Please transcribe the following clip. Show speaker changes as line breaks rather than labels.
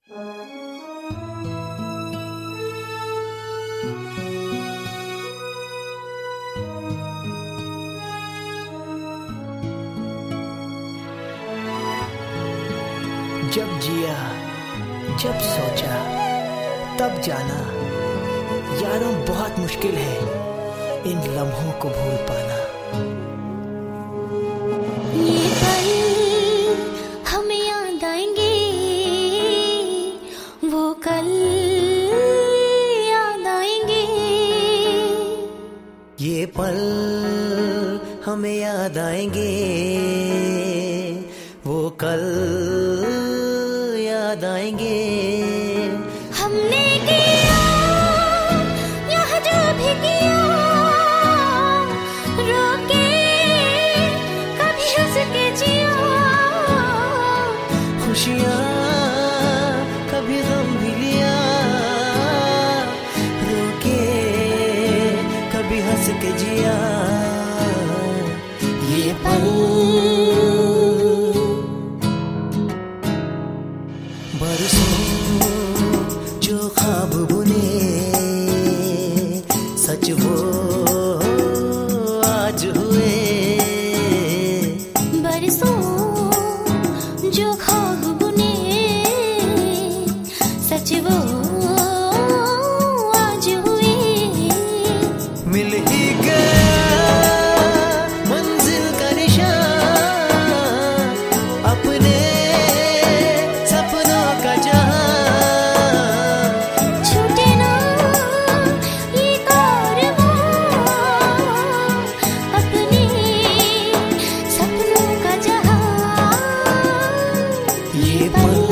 जब जिया, जब सोचा, तब जाना, यारों बहुत मुश्किल है इन लम्हों को भूल पाना।
ये पल हमें याद आएंगे, वो कल याद आएंगे।
ये पल हमें याद आएंगे, वो कल याद आएंगे।
हमने किया यह जो भी किया, रोके कभी हंस के जिया।
खुशियाँ कभी गम भी लिया, रोके कभी हंस के जिया। ये पल बरसों जो ख्वाब बुने, सच वो आज हुए।
बरसों जो ख्वाब बुने, सच वो आज हुए।
मिल ही गया मंजिल का निशान, अपने सपनों का जहां।
छूटे ना ये कारवां, अपने सपनों का जहां।
ये पल